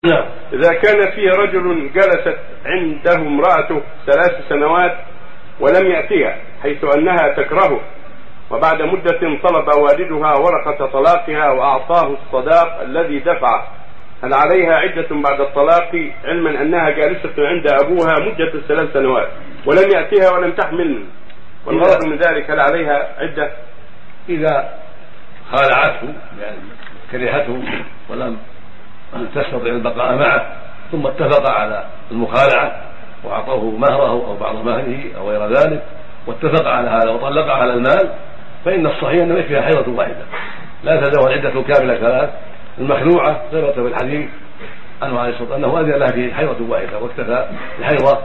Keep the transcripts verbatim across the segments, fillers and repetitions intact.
نعم. إذا كان فيه رجل جلست عنده امرأته ثلاث سنوات ولم يأتيها حيث أنها تكرهه، وبعد مدة طلب والدها ورقة طلاقها وأعطاه الصداق الذي دفعه، هل عليها عدة بعد الطلاق علما أنها جالسة عند أبوها مدة ثلاث سنوات ولم يأتيها ولم تحمل، والغرض من ذلك هل عليها عدة؟ إذا خالعته يعني كرهته ولم تستطيع البقاء معه ثم اتفق على المخالعة وأعطوه مهره أو بعض مهره أو غير ذلك واتفق على هذا وطلق على المال، فإن الصحيح أنه يكفيها حيضة واحدة لا تزال عدة كاملة ثلاث. المخلوعة ثبت في الحديث عنه عليه الصلاة والسلام أنه أذن لها في حيضة واحدة واكتفى الحيضة،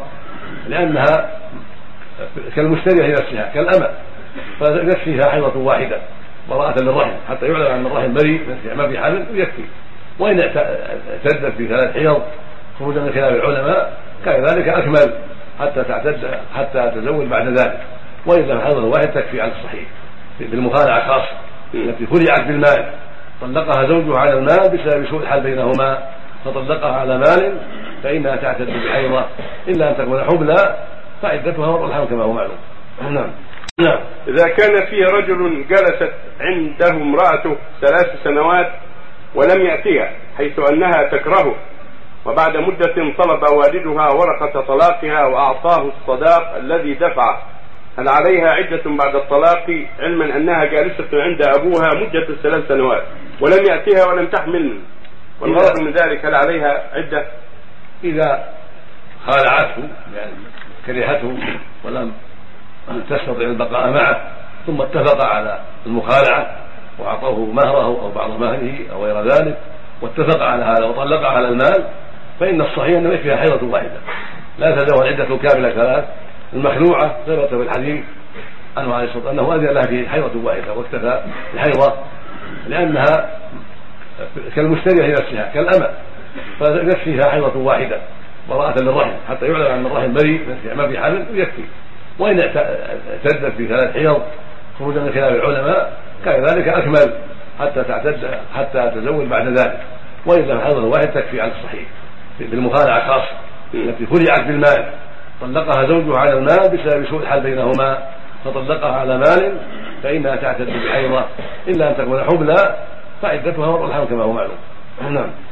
لأنها كالمشترية لنفسها كالأمة، فيكفيها حيضة واحدة براءة للرحم حتى يعلم أن الرحم بريء ما في حمل ويكفي. وإن اعتدت في ثلاث حيض خروجا من خلاف العلماء كان ذلك أكمل حتى تعتد حتى تزوج بعد ذلك، وإذا حيضة واحد تكفي على الصحيح. في المخالعة خاصة التي خلعت بالمال طلقها زوجها على المال بسبب سوء الحال بينهما فطلقها على مال فإنها تعتد بحيضة إلا أن تكون حبلى فعدتها وضع الحمل كما هو معلوم. نعم. نعم. إذا كان فيه رجل جلست عنده امرأته ثلاث سنوات ولم يأتيها حيث أنها تكرهه، وبعد مدة طلب والدها ورقة طلاقها وأعطاه الصداق الذي دفعه، هل عليها عدة بعد الطلاق علما أنها جالسة عند أبوها مدة ثلاث سنوات ولم يأتيها ولم تحمل، والغرض من ذلك هل عليها عدة؟ إذا خالعته يعني كرهته ولم تستطيع البقاء معه ثم اتفق على المخالعة وأعطوه مهره أو بعض مهره أو غير ذلك واتفق على هذا وطلق على المال، فإن الصحيح أنه يكفيها حيضة واحدة لا تزال عدة كاملة ثلاث. المخلوعة ثبت في الحديث عنه عليه الصلاة والسلام أنه أذن لها في حيضة واحدة واكتفى الحيضة، لأنها كالمشترية لنفسها كالأمة، فيكفيها حيضة واحدة براءة للرحم حتى يعلم أن الرحم بريء ما في حمل ويكفي. وإن اعتدت في ثلاث حيض خروجا من خلاف العلماء كان ذلك أكمل حتى تعتد حتى تزوج بعد ذلك، وإذا حيضة واحد تكفي على الصحيح. في المخالعة خاصة التي خلعت بالمال طلقها زوجها على المال بسبب سوء الحال بينهما فطلقها على مال فإنها تعتد بحيضة إلا أن تكون حبلى فعدتها وضع الحمل كما هو معلوم. نعم.